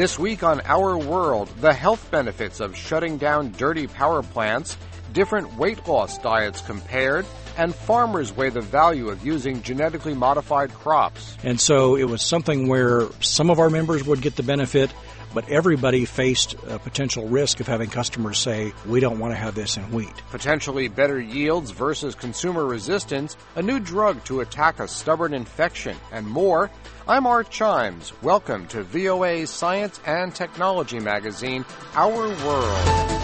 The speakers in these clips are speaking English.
This week on Our World, the health benefits of shutting down dirty power plants, different weight loss diets compared, and farmers weigh the value of using genetically modified crops. And so it was something where some of our members would get the benefit, but everybody faced a potential risk of having customers say, we don't want to have this in wheat. Potentially better yields versus consumer resistance, a new drug to attack a stubborn infection, and more. I'm Art Chimes. Welcome to VOA's Science and Technology magazine, Our World.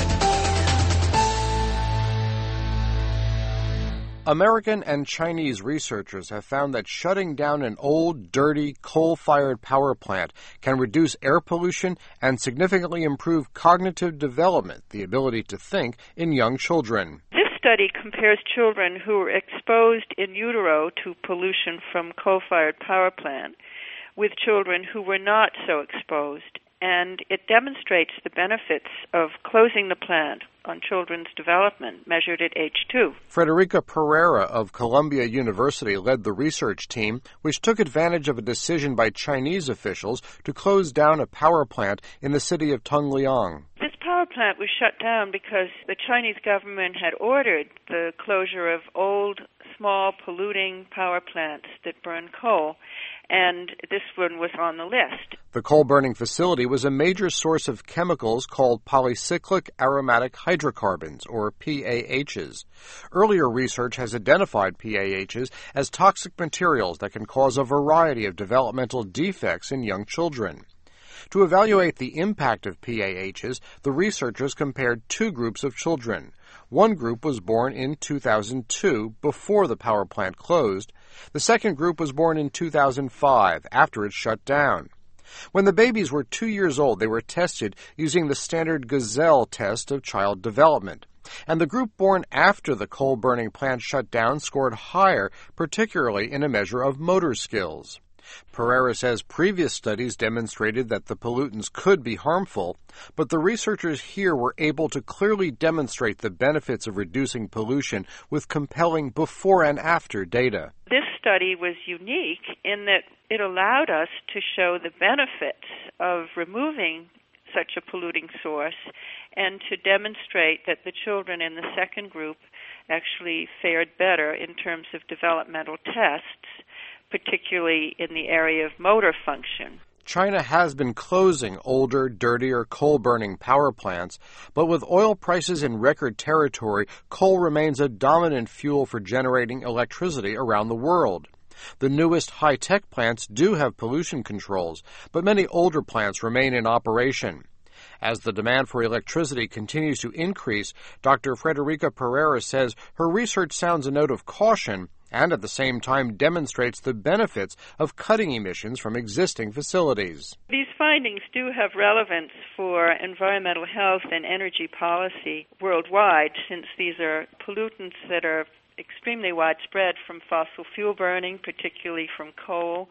American and Chinese researchers have found that shutting down an old, dirty, coal-fired power plant can reduce air pollution and significantly improve cognitive development, the ability to think, in young children. This study compares children who were exposed in utero to pollution from coal-fired power plant with children who were not so exposed, and it demonstrates the benefits of closing the plant on children's development measured at age 2. Frederica Pereira of Columbia University led the research team, which took advantage of a decision by Chinese officials to close down a power plant in the city of Tongliang. This power plant was shut down because the Chinese government had ordered the closure of old, small, polluting power plants that burn coal, and this one was on the list. The coal-burning facility was a major source of chemicals called polycyclic aromatic hydrocarbons, or PAHs. Earlier research has identified PAHs as toxic materials that can cause a variety of developmental defects in young children. To evaluate the impact of PAHs, the researchers compared two groups of children. One group was born in 2002, before the power plant closed. The second group was born in 2005, after it shut down. When the babies were 2 years old, they were tested using the standard Gazelle test of child development. And the group born after the coal-burning plant shut down scored higher, particularly in a measure of motor skills. Pereira says previous studies demonstrated that the pollutants could be harmful, but the researchers here were able to clearly demonstrate the benefits of reducing pollution with compelling before and after data. This study was unique in that it allowed us to show the benefits of removing such a polluting source and to demonstrate that the children in the second group actually fared better in terms of developmental tests, particularly in the area of motor function. China has been closing older, dirtier, coal-burning power plants, but with oil prices in record territory, coal remains a dominant fuel for generating electricity around the world. The newest high-tech plants do have pollution controls, but many older plants remain in operation. As the demand for electricity continues to increase, Dr. Frederica Pereira says her research sounds a note of caution and at the same time demonstrates the benefits of cutting emissions from existing facilities. These findings do have relevance for environmental health and energy policy worldwide, since these are pollutants that are extremely widespread from fossil fuel burning, particularly from coal.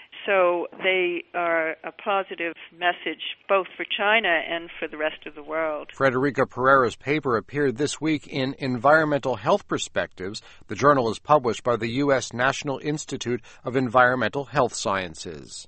So they are a positive message both for China and for the rest of the world. Frederica Pereira's paper appeared this week in Environmental Health Perspectives. The journal is published by the U.S. National Institute of Environmental Health Sciences.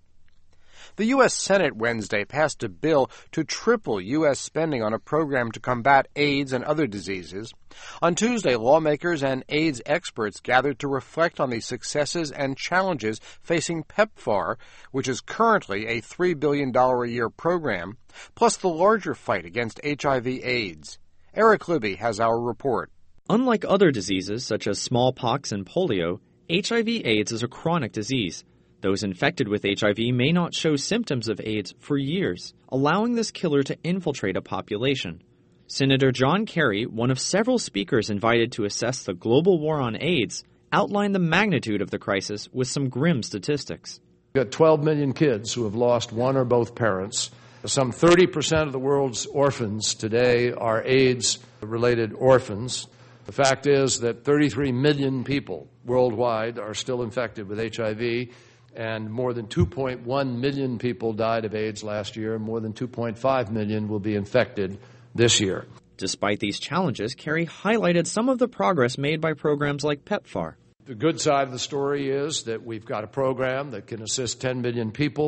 The U.S. Senate Wednesday passed a bill to triple U.S. spending on a program to combat AIDS and other diseases. On Tuesday, lawmakers and AIDS experts gathered to reflect on the successes and challenges facing PEPFAR, which is currently a $3 billion a year program, plus the larger fight against HIV/AIDS. Eric Libby has our report. Unlike other diseases such as smallpox and polio, HIV/AIDS is a chronic disease. Those infected with HIV may not show symptoms of AIDS for years, allowing this killer to infiltrate a population. Senator John Kerry, one of several speakers invited to assess the global war on AIDS, outlined the magnitude of the crisis with some grim statistics. We've got 12 million kids who have lost one or both parents. Some 30% of the world's orphans today are AIDS-related orphans. The fact is that 33 million people worldwide are still infected with HIV, and more than 2.1 million people died of AIDS last year, and more than 2.5 million will be infected this year. Despite these challenges, Kerry highlighted some of the progress made by programs like PEPFAR. The good side of the story is that we've got a program that can assist 10 million people,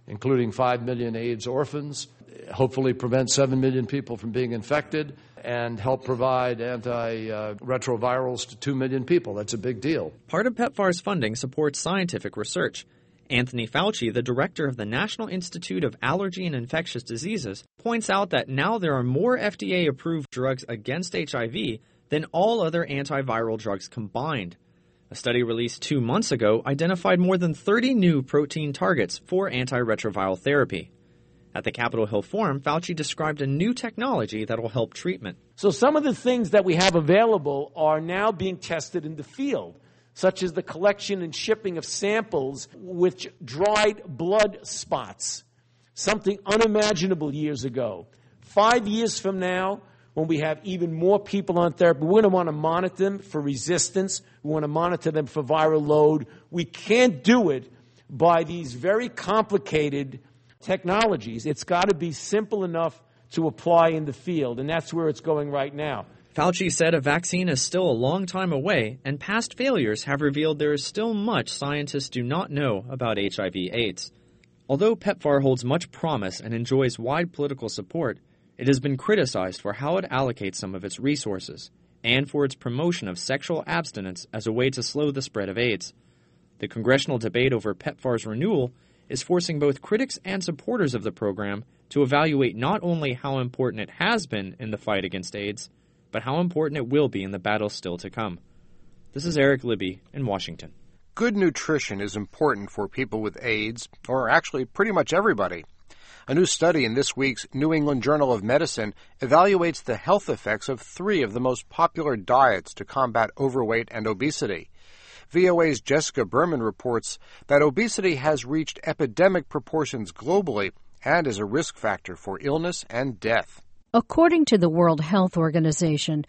including 5 million AIDS orphans, hopefully prevent 7 million people from being infected, and help provide antiretrovirals to 2 million people. That's a big deal. Part of PEPFAR's funding supports scientific research. Anthony Fauci, the director of the National Institute of Allergy and Infectious Diseases, points out that now there are more FDA-approved drugs against HIV than all other antiviral drugs combined. A study released 2 months ago identified more than 30 new protein targets for antiretroviral therapy. At the Capitol Hill Forum, Fauci described a new technology that will help treatment. So some of the things that we have available are now being tested in the field, such as the collection and shipping of samples with dried blood spots, something unimaginable years ago. 5 years from now, when we have even more people on therapy, we're going to want to monitor them for resistance. We want to monitor them for viral load. We can't do it by these very complicated technologies. It's got to be simple enough to apply in the field, and that's where it's going right now. Fauci said a vaccine is still a long time away, and past failures have revealed there is still much scientists do not know about HIV/AIDS. Although PEPFAR holds much promise and enjoys wide political support, it has been criticized for how it allocates some of its resources, and for its promotion of sexual abstinence as a way to slow the spread of AIDS. The congressional debate over PEPFAR's renewal is forcing both critics and supporters of the program to evaluate not only how important it has been in the fight against AIDS, but how important it will be in the battle still to come. This is Eric Libby in Washington. Good nutrition is important for people with AIDS, or actually pretty much everybody. A new study in this week's New England Journal of Medicine evaluates the health effects of 3 of the most popular diets to combat overweight and obesity. VOA's Jessica Berman reports that obesity has reached epidemic proportions globally and is a risk factor for illness and death. According to the World Health Organization,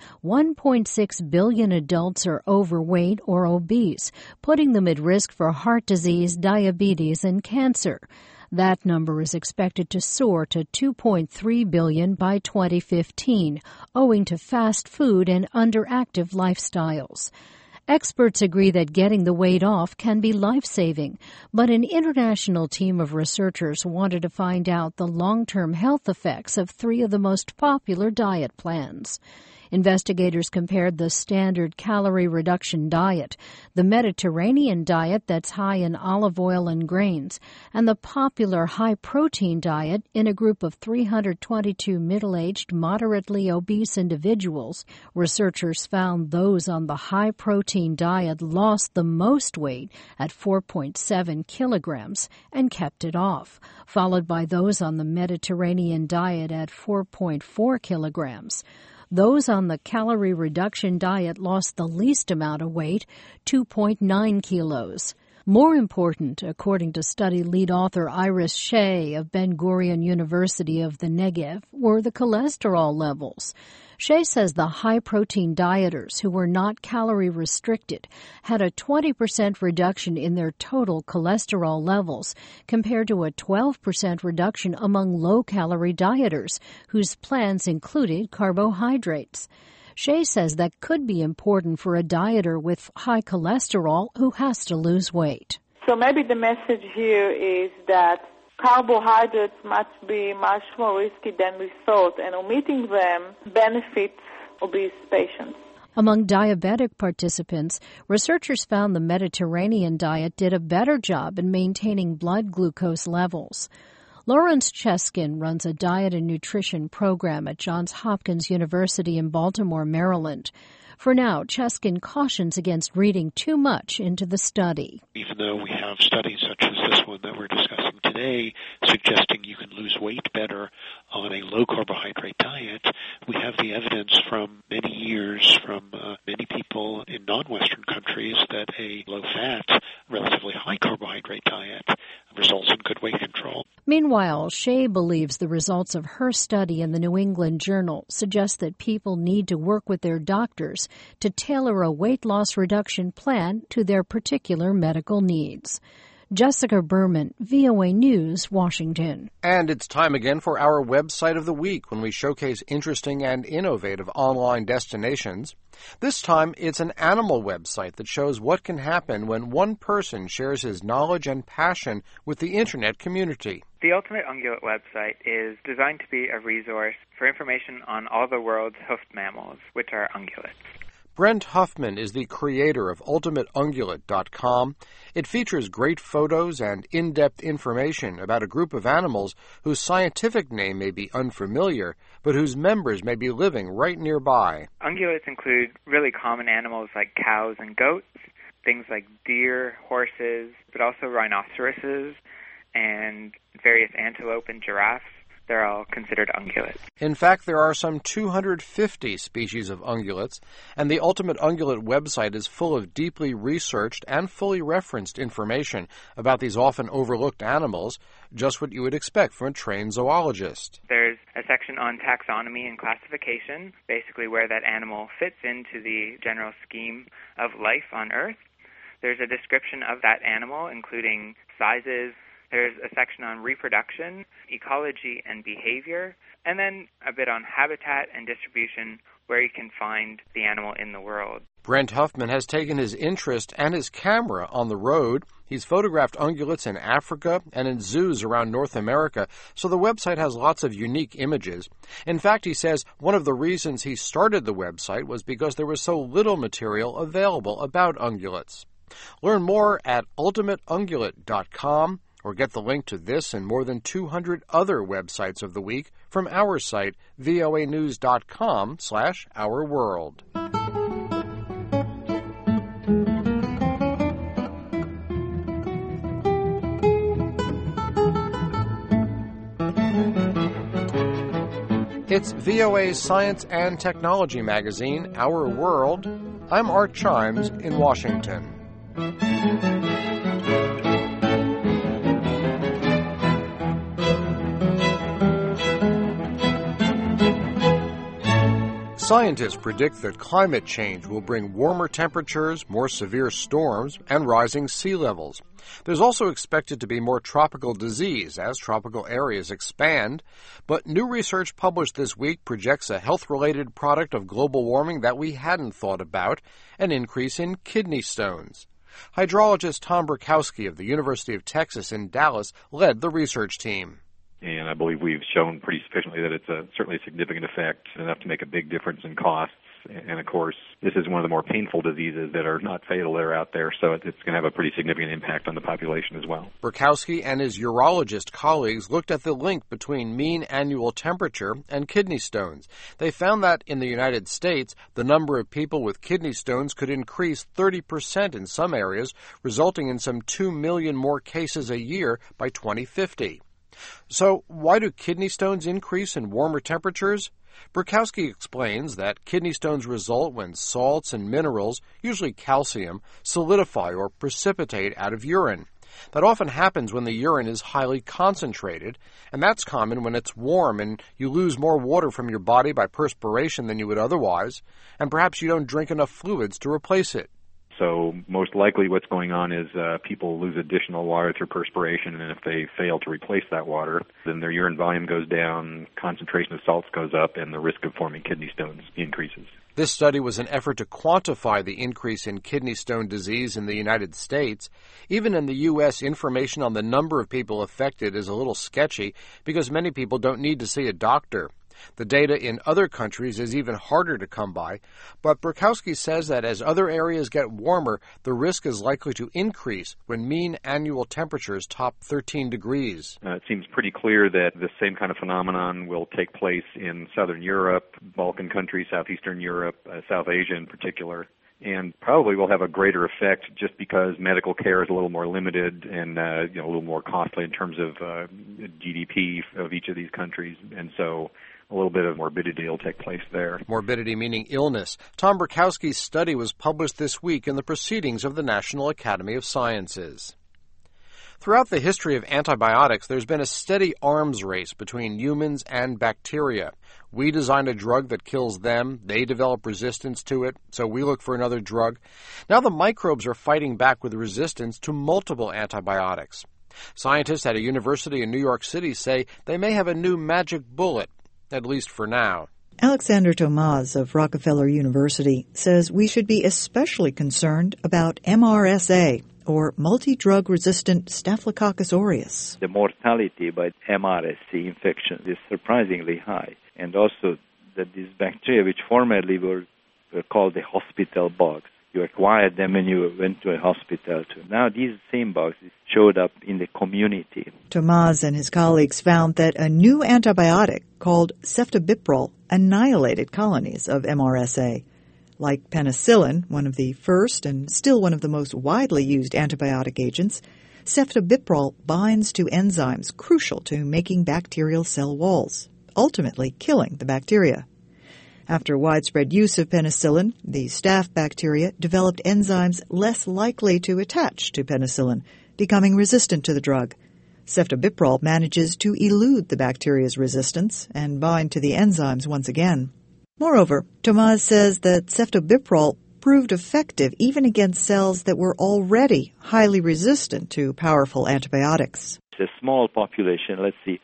1.6 billion adults are overweight or obese, putting them at risk for heart disease, diabetes, and cancer. That number is expected to soar to 2.3 billion by 2015, owing to fast food and underactive lifestyles. Experts agree that getting the weight off can be life-saving, but an international team of researchers wanted to find out the long-term health effects of 3 of the most popular diet plans. Investigators compared the standard calorie reduction diet, the Mediterranean diet that's high in olive oil and grains, and the popular high-protein diet in a group of 322 middle-aged, moderately obese individuals. Researchers found those on the high-protein diet lost the most weight at 4.7 kilograms and kept it off, followed by those on the Mediterranean diet at 4.4 kilograms. Those on the calorie reduction diet lost the least amount of weight, 2.9 kilos. More important, according to study lead author Iris Shea of Ben-Gurion University of the Negev, were the cholesterol levels. Shea says the high-protein dieters who were not calorie-restricted had a 20% reduction in their total cholesterol levels compared to a 12% reduction among low-calorie dieters whose plans included carbohydrates. Shea says that could be important for a dieter with high cholesterol who has to lose weight. So maybe the message here is that carbohydrates must be much more risky than we thought, and omitting them benefits obese patients. Among diabetic participants, researchers found the Mediterranean diet did a better job in maintaining blood glucose levels. Lawrence Cheskin runs a diet and nutrition program at Johns Hopkins University in Baltimore, Maryland. For now, Cheskin cautions against reading too much into the study. Even though we have studies such as this one that we're discussing today suggesting you can lose weight better on a low-carbohydrate diet, we have the evidence from many years from many people in non-Western countries that a low-fat, relatively high-carbohydrate diet results in good weight control. Meanwhile, Shea believes the results of her study in the New England Journal suggest that people need to work with their doctors to tailor a weight loss reduction plan to their particular medical needs. Jessica Berman, VOA News, Washington. And it's time again for our website of the week, when we showcase interesting and innovative online destinations. This time, it's an animal website that shows what can happen when one person shares his knowledge and passion with the Internet community. The Ultimate Ungulate website is designed to be a resource for information on all the world's hoofed mammals, which are ungulates. Brent Huffman is the creator of UltimateUngulate.com. It features great photos and in-depth information about a group of animals whose scientific name may be unfamiliar, but whose members may be living right nearby. Ungulates include really common animals like cows and goats, things like deer, horses, but also rhinoceroses and various antelope and giraffes. They're all considered ungulates. In fact, there are some 250 species of ungulates, and the Ultimate Ungulate website is full of deeply researched and fully referenced information about these often overlooked animals, just what you would expect from a trained zoologist. There's a section on taxonomy and classification, basically where that animal fits into the general scheme of life on Earth. There's a description of that animal, including sizes. There's a section on reproduction, ecology, and behavior, and then a bit on habitat and distribution, where you can find the animal in the world. Brent Huffman has taken his interest and his camera on the road. He's photographed ungulates in Africa and in zoos around North America, so the website has lots of unique images. In fact, he says one of the reasons he started the website was because there was so little material available about ungulates. Learn more at ultimateungulate.com. or get the link to this and more than 200 other websites of the week from our site, voanews.com/ourworld. It's VOA's Science and Technology magazine, Our World. I'm Art Chimes in Washington. Scientists predict that climate change will bring warmer temperatures, more severe storms, and rising sea levels. There's also expected to be more tropical disease as tropical areas expand, but new research published this week projects a health-related product of global warming that we hadn't thought about, an increase in kidney stones. Hydrologist Tom Burkowski of the University of Texas in Dallas led the research team. And I believe we've shown pretty sufficiently that it's certainly a significant effect, enough to make a big difference in costs. And, of course, this is one of the more painful diseases that are not fatal that are out there, so it's going to have a pretty significant impact on the population as well. Burkowski and his urologist colleagues looked at the link between mean annual temperature and kidney stones. They found that in the United States, the number of people with kidney stones could increase 30% in some areas, resulting in some 2 million more cases a year by 2050. So, why do kidney stones increase in warmer temperatures? Burkowski explains that kidney stones result when salts and minerals, usually calcium, solidify or precipitate out of urine. That often happens when the urine is highly concentrated, and that's common when it's warm and you lose more water from your body by perspiration than you would otherwise, and perhaps you don't drink enough fluids to replace it. So most likely what's going on is people lose additional water through perspiration, and if they fail to replace that water, then their urine volume goes down, concentration of salts goes up, and the risk of forming kidney stones increases. This study was an effort to quantify the increase in kidney stone disease in the United States. Even in the U.S., information on the number of people affected is a little sketchy because many people don't need to see a doctor. The data in other countries is even harder to come by, but Burkowski says that as other areas get warmer, the risk is likely to increase when mean annual temperatures top 13 degrees. It seems pretty clear that the same kind of phenomenon will take place in Southern Europe, Balkan countries, Southeastern Europe, South Asia in particular, and probably will have a greater effect just because medical care is a little more limited and a little more costly in terms of GDP of each of these countries, and so a little bit of morbidity will take place there. Morbidity meaning illness. Tom Burkowski's study was published this week in the Proceedings of the National Academy of Sciences. Throughout the history of antibiotics, there's been a steady arms race between humans and bacteria. We design a drug that kills them. They develop resistance to it, so we look for another drug. Now the microbes are fighting back with resistance to multiple antibiotics. Scientists at a university in New York City say they may have a new magic bullet, at least for now. Alexander Tomas of Rockefeller University says we should be especially concerned about MRSA, or multi-drug-resistant Staphylococcus aureus. The mortality by MRSA infection is surprisingly high, and also that these bacteria, which formerly were called the hospital bugs, you acquired them when you went to a hospital too. Now these same bugs showed up in the community. Tomas and his colleagues found that a new antibiotic called ceftobiprole annihilated colonies of MRSA. Like penicillin, one of the first and still one of the most widely used antibiotic agents, ceftobiprole binds to enzymes crucial to making bacterial cell walls, ultimately killing the bacteria. After widespread use of penicillin, the staph bacteria developed enzymes less likely to attach to penicillin, becoming resistant to the drug. Ceftobiprole manages to elude the bacteria's resistance and bind to the enzymes once again. Moreover, Tomas says that ceftobiprole proved effective even against cells that were already highly resistant to powerful antibiotics. It's a small population, let's see,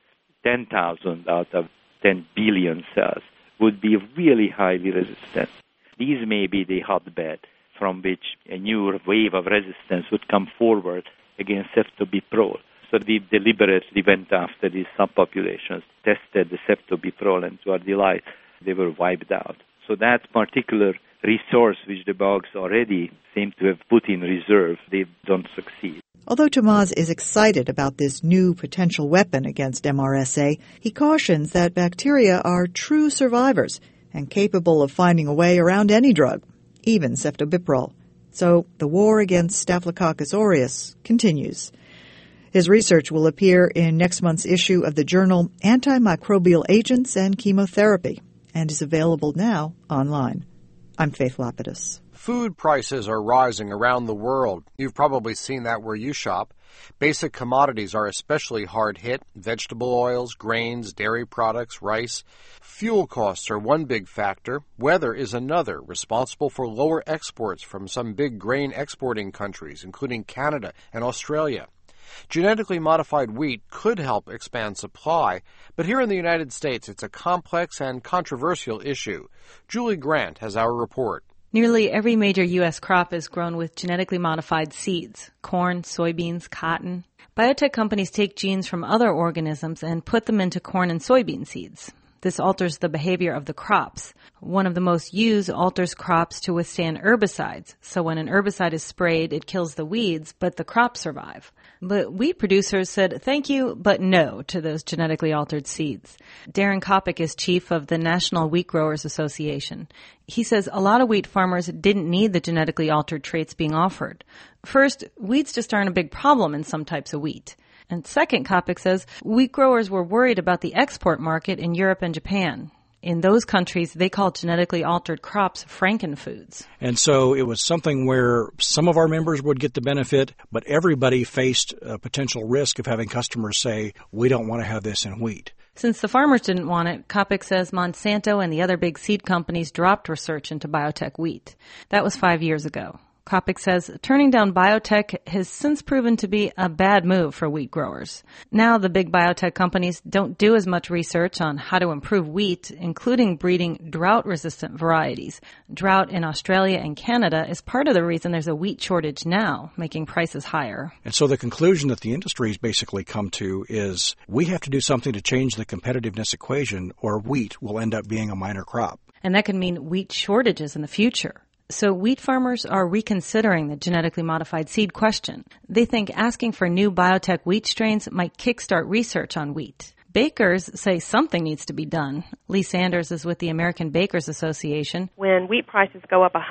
10,000 out of 10 billion cells would be really highly resistant. These may be the hotbed from which a new wave of resistance would come forward against ceftobiprole. So we deliberately went after these subpopulations, tested the ceftobiprole, and to our delight, they were wiped out. So that particular resource which the bugs already seem to have put in reserve, they don't succeed. Although Tomas is excited about this new potential weapon against MRSA, he cautions that bacteria are true survivors and capable of finding a way around any drug, even ceftobiprole. So the war against Staphylococcus aureus continues. His research will appear in next month's issue of the journal Antimicrobial Agents and Chemotherapy and is available now online. I'm Faith Lapidus. Food prices are rising around the world. You've probably seen that where you shop. Basic commodities are especially hard hit. Vegetable oils, grains, dairy products, rice. Fuel costs are one big factor. Weather is another, responsible for lower exports from some big grain exporting countries, including Canada and Australia. Genetically modified wheat could help expand supply, but here in the United States it's a complex and controversial issue. Julie Grant has our report. Nearly every major U.S. crop is grown with genetically modified seeds: corn, soybeans, cotton. Biotech companies take genes from other organisms and put them into corn and soybean seeds. This alters the behavior of the crops. One of the most used alters crops to withstand herbicides. So when an herbicide is sprayed, it kills the weeds, but the crops survive. But wheat producers said thank you, but no to those genetically altered seeds. Darren Kopic is chief of the National Wheat Growers Association. He says a lot of wheat farmers didn't need the genetically altered traits being offered. First, weeds just aren't a big problem in some types of wheat. And second, Kopic says, wheat growers were worried about the export market in Europe and Japan. In those countries, they call genetically altered crops frankenfoods. And so it was something where some of our members would get the benefit, but everybody faced a potential risk of having customers say, we don't want to have this in wheat. Since the farmers didn't want it, Kopic says Monsanto and the other big seed companies dropped research into biotech wheat. That was 5 years ago. Kopic says turning down biotech has since proven to be a bad move for wheat growers. Now the big biotech companies don't do as much research on how to improve wheat, including breeding drought-resistant varieties. Drought in Australia and Canada is part of the reason there's a wheat shortage now, making prices higher. And so the conclusion that the industry's basically come to is we have to do something to change the competitiveness equation, or wheat will end up being a minor crop. And that could mean wheat shortages in the future. So wheat farmers are reconsidering the genetically modified seed question. They think asking for new biotech wheat strains might kickstart research on wheat. Bakers say something needs to be done. Lee Sanders is with the American Bakers Association. When wheat prices go up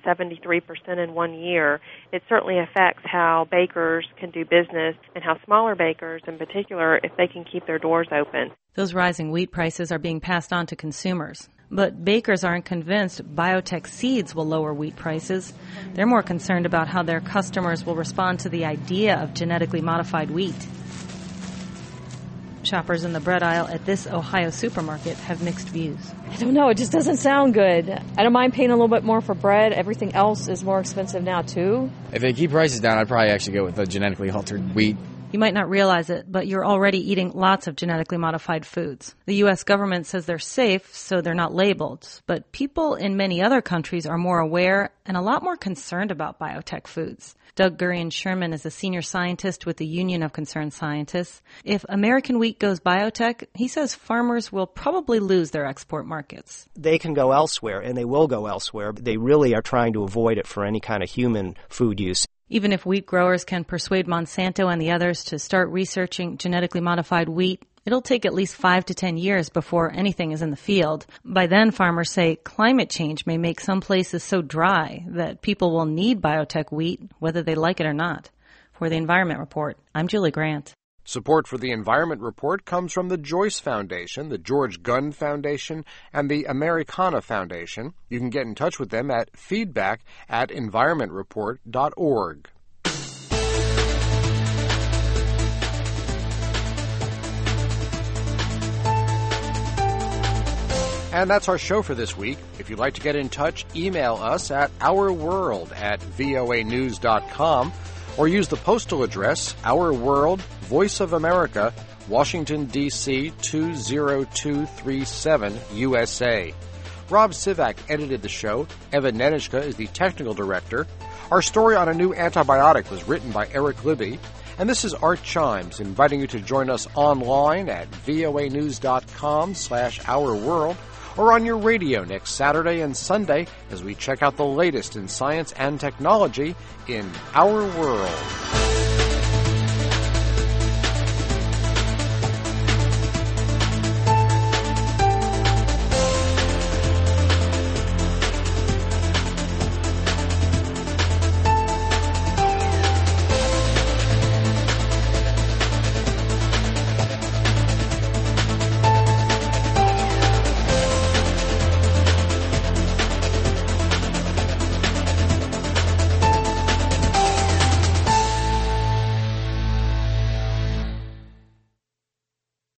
173% in 1 year, it certainly affects how bakers can do business and how smaller bakers in particular, if they can keep their doors open. Those rising wheat prices are being passed on to consumers. But bakers aren't convinced biotech seeds will lower wheat prices. They're more concerned about how their customers will respond to the idea of genetically modified wheat. Shoppers in the bread aisle at this Ohio supermarket have mixed views. I don't know. It just doesn't sound good. I don't mind paying a little bit more for bread. Everything else is more expensive now, too. If they keep prices down, I'd probably actually go with the genetically altered wheat. You might not realize it, but you're already eating lots of genetically modified foods. The U.S. government says they're safe, so they're not labeled. But people in many other countries are more aware and a lot more concerned about biotech foods. Doug Gurian-Sherman is a senior scientist with the Union of Concerned Scientists. If American wheat goes biotech, he says farmers will probably lose their export markets. They can go elsewhere, and they will go elsewhere. They really are trying to avoid it for any kind of human food use. Even if wheat growers can persuade Monsanto and the others to start researching genetically modified wheat, it'll take at least 5 to 10 years before anything is in the field. By then, farmers say climate change may make some places so dry that people will need biotech wheat, whether they like it or not. For the Environment Report, I'm Julie Grant. Support for the Environment Report comes from the Joyce Foundation, the George Gund Foundation, and the Americana Foundation. You can get in touch with them at feedback@environmentreport.org. And that's our show for this week. If you'd like to get in touch, email us at ourworld@voanews.com or use the postal address, Our World, Voice of America, Washington, D.C. 20237, USA. Rob Sivak edited the show. Evan Nenishka is the technical director. Our story on a new antibiotic was written by Eric Libby. And this is Art Chimes, inviting you to join us online at voanews.com/ourworld or on your radio next Saturday and Sunday as we check out the latest in science and technology in Our World.